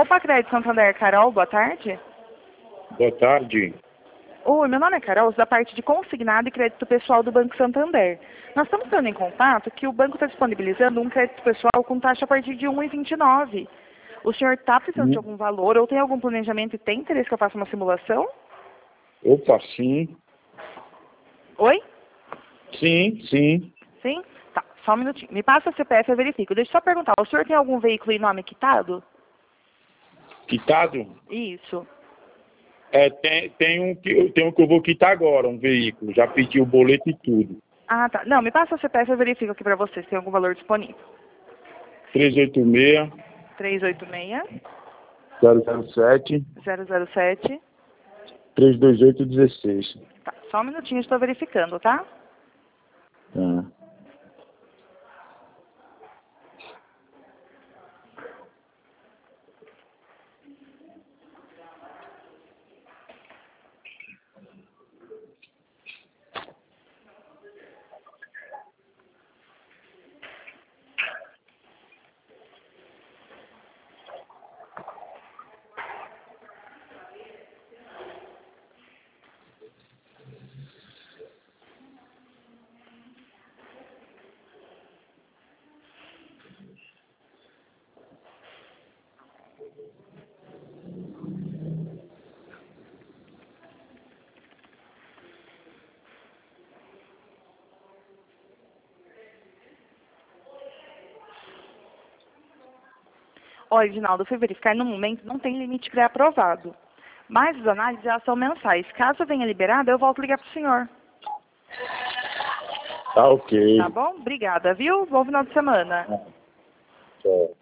Opa, Crédito Santander, Carol, boa tarde. Boa tarde. Oi, meu nome é Carol, sou da parte de consignado e crédito pessoal do Banco Santander. Nós estamos tendo em contato que o banco está disponibilizando um crédito pessoal com taxa a partir de 1,29. O senhor está precisando de algum valor ou tem algum planejamento e tem interesse que eu faça uma simulação? Opa, sim. Oi? Sim, sim. Sim? Tá, só um minutinho. Me passa o CPF e eu verifico. Deixa eu só perguntar, o senhor tem algum veículo em nome quitado? Quitado? Isso. Tem um que eu vou quitar agora, um veículo. Já pedi o boleto e tudo. Ah, tá. Não, me passa o CPF e eu verifico aqui pra você se tem algum valor disponível. 386 386 007 007. 328 16. Tá, só um minutinho, estou verificando, tá? Tá. Olha, Edinaldo, eu fui verificar e no momento não tem limite pré-aprovado. Mas as análises já são mensais. Caso venha liberada, eu volto a ligar para o senhor. Tá ok. Tá bom? Obrigada, viu? Bom final de semana. Tchau.